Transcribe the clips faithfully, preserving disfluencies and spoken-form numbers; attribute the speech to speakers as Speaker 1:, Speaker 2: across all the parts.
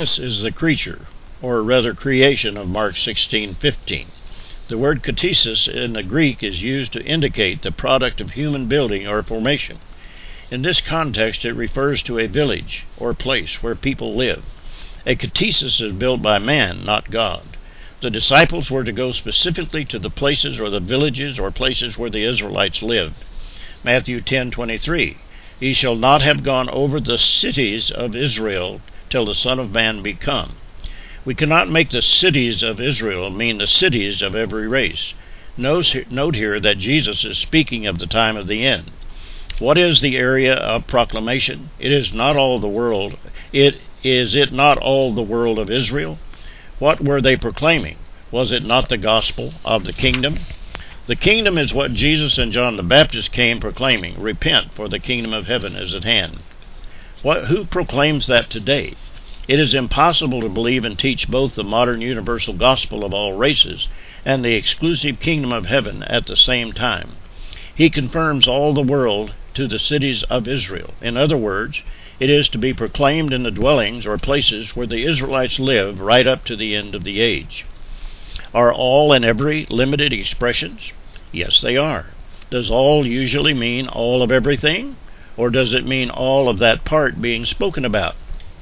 Speaker 1: Kathisis is the creature, or rather creation, of Mark sixteen fifteen. The word kathisis in the Greek is used to indicate the product of human building or formation. In this context, it refers to a village or place where people live. A kathisis is built by man, not God. The disciples were to go specifically to the places or the villages or places where the Israelites lived. Matthew ten twenty-three, Ye shall not have gone over the cities of Israel till the Son of Man be come. We cannot make the cities of Israel mean the cities of every race. Note here that Jesus is speaking of the time of the end. What is the area of proclamation? It is not all the world. It is it not all the world of Israel? What were they proclaiming? Was it not the gospel of the kingdom? The kingdom is what Jesus and John the Baptist came proclaiming. Repent, for the kingdom of heaven is at hand. What, who proclaims that today? It is impossible to believe and teach both the modern universal gospel of all races and the exclusive kingdom of heaven at the same time. He confirms all the world to the cities of Israel. In other words, it is to be proclaimed in the dwellings or places where the Israelites live right up to the end of the age. Are all and every limited expressions? Yes, they are. Does all usually mean all of everything? Or does it mean all of that part being spoken about?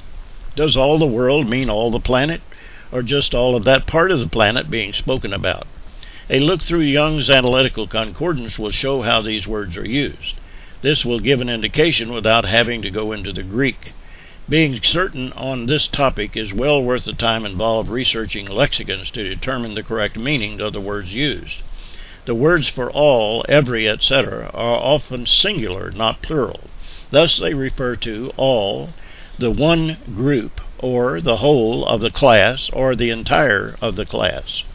Speaker 1: Does all the world mean all the planet, or just all of that part of the planet being spoken about? A look through Young's Analytical Concordance will show how these words are used. This will give an indication without having to go into the Greek. Being certain on this topic is well worth the time involved researching lexicons to determine the correct meaning of the words used. The words for all, every, et cetera are often singular, not plural. Thus they refer to all, the one group, or the whole of the class, or the entire of the class.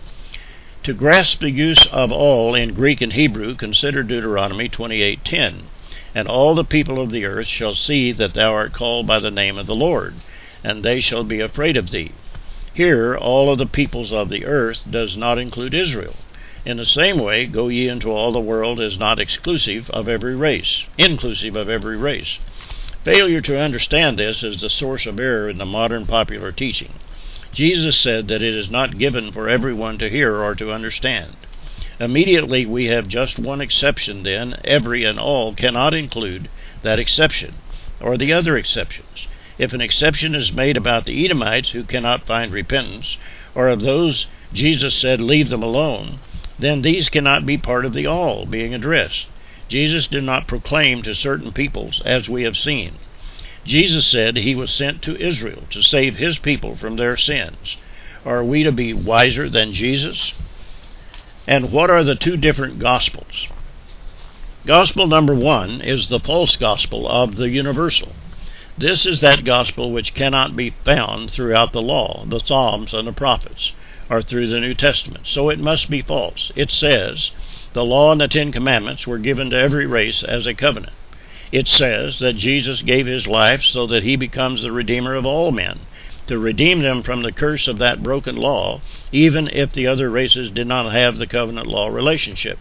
Speaker 1: To grasp the use of all in Greek and Hebrew, consider Deuteronomy twenty-eight ten. And all the people of the earth shall see that thou art called by the name of the Lord, and they shall be afraid of thee. Here, all of the peoples of the earth does not include Israel. In the same way, go ye into all the world is not exclusive of every race, inclusive of every race. Failure to understand this is the source of error in the modern popular teaching. Jesus said that it is not given for everyone to hear or to understand. Immediately we have just one exception then. Every and all cannot include that exception, or the other exceptions. If an exception is made about the Edomites who cannot find repentance, or of those Jesus said, leave them alone, then these cannot be part of the all being addressed. Jesus did not proclaim to certain peoples, as we have seen. Jesus said he was sent to Israel to save his people from their sins. Are we to be wiser than Jesus? And what are the two different gospels? Gospel number one is the false gospel of the universal. This is that gospel which cannot be found throughout the law, the Psalms, and the prophets, or through the New Testament. So it must be false. It says, the law and the Ten Commandments were given to every race as a covenant. It says that Jesus gave his life so that he becomes the Redeemer of all men, to redeem them from the curse of that broken law, even if the other races did not have the covenant law relationship.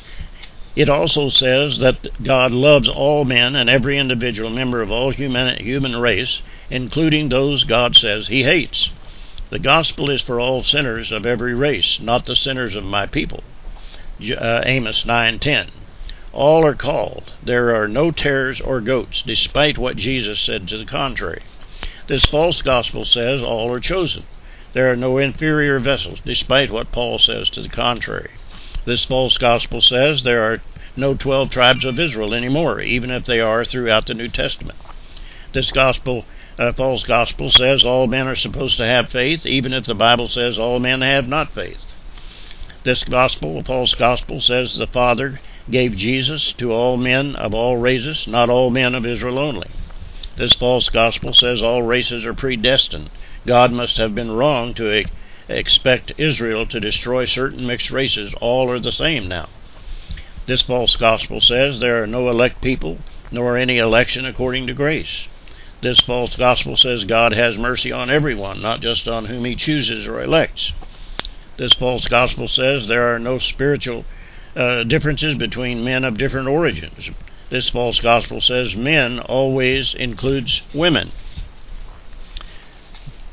Speaker 1: It also says that God loves all men and every individual member of all human, human race, including those God says he hates. The gospel is for all sinners of every race, not the sinners of my people. Uh, Amos nine ten. All are called. There are no tares or goats, despite what Jesus said to the contrary. This false gospel says all are chosen. There are no inferior vessels, despite what Paul says to the contrary. This false gospel says there are no twelve tribes of Israel anymore, even if they are throughout the New Testament. This gospel, uh, false gospel says all men are supposed to have faith, even if the Bible says all men have not faith. This gospel, a false gospel, says the Father gave Jesus to all men of all races, not all men of Israel only. This false gospel says all races are predestined. God must have been wrong to e- expect Israel to destroy certain mixed races. All are the same now. This false gospel says there are no elect people, nor any election according to grace. This false gospel says God has mercy on everyone, not just on whom he chooses or elects. This false gospel says there are no spiritual uh, differences between men of different origins. This false gospel says men always includes women.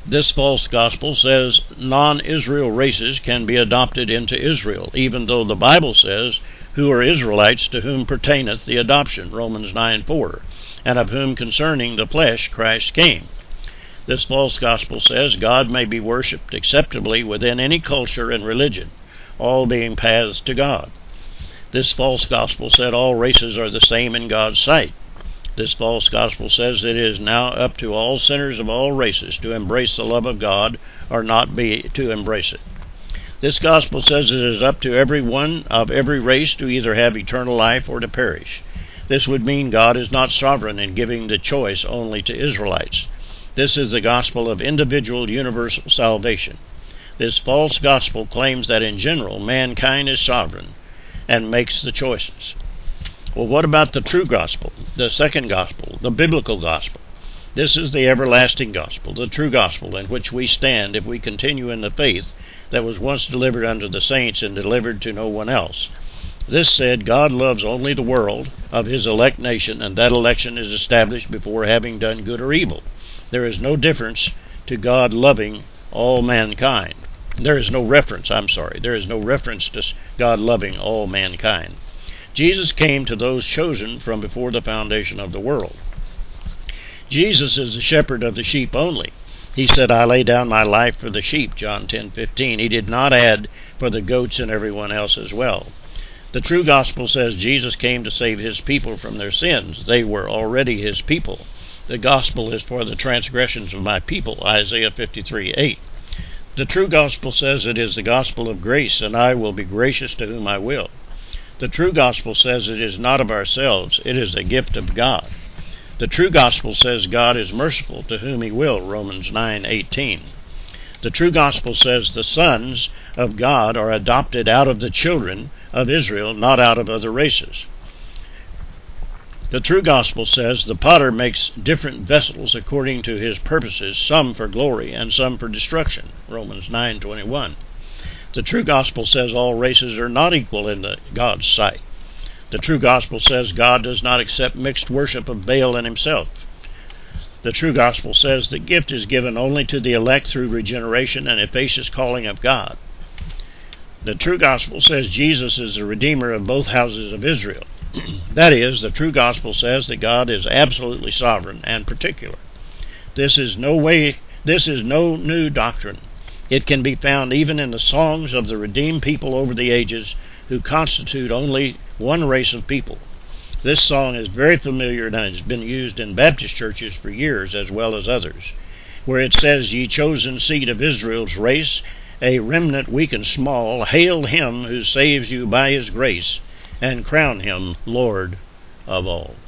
Speaker 1: This false gospel says non-Israel races can be adopted into Israel, even though the Bible says, "Who are Israelites to whom pertaineth the adoption," Romans nine four, and of whom concerning the flesh Christ came. This false gospel says God may be worshipped acceptably within any culture and religion, all being paths to God. This false gospel said all races are the same in God's sight. This false gospel says it is now up to all sinners of all races to embrace the love of God or not be to embrace it. This gospel says it is up to every one of every race to either have eternal life or to perish. This would mean God is not sovereign in giving the choice only to Israelites. This is the gospel of individual universal salvation. This false gospel claims that in general mankind is sovereign and makes the choices. Well, what about the true gospel, the second gospel, the biblical gospel? This is the everlasting gospel, the true gospel, in which we stand if we continue in the faith that was once delivered unto the saints and delivered to no one else. This said, God loves only the world of his elect nation, and that election is established before having done good or evil. There is no difference to God loving all mankind. There is no reference, I'm sorry, there is no reference to God loving all mankind. Jesus came to those chosen from before the foundation of the world. Jesus is the shepherd of the sheep only. He said, "I lay down my life for the sheep," John ten fifteen. He did not add for the goats and everyone else as well. The true gospel says Jesus came to save his people from their sins. They were already his people. The gospel is for the transgressions of my people, Isaiah fifty-three eight. The true gospel says it is the gospel of grace, and I will be gracious to whom I will. The true gospel says it is not of ourselves, it is a gift of God. The true gospel says God is merciful to whom he will, Romans nine eighteen. The true gospel says the sons of God are adopted out of the children of Israel, not out of other races. The true gospel says the potter makes different vessels according to his purposes, some for glory and some for destruction, Romans nine twenty-one. The true gospel says all races are not equal in the God's sight. The true gospel says God does not accept mixed worship of Baal and himself. The true gospel says the gift is given only to the elect through regeneration and efficacious calling of God. The true gospel says Jesus is the Redeemer of both houses of Israel. That is, the true gospel says that God is absolutely sovereign and particular. This is no way, this is no new doctrine. It can be found even in the songs of the redeemed people over the ages who constitute only one race of people. This song is very familiar and has been used in Baptist churches for years as well as others, where it says, "Ye chosen seed of Israel's race, a remnant weak and small, hail him who saves you by his grace, and crown him Lord of all."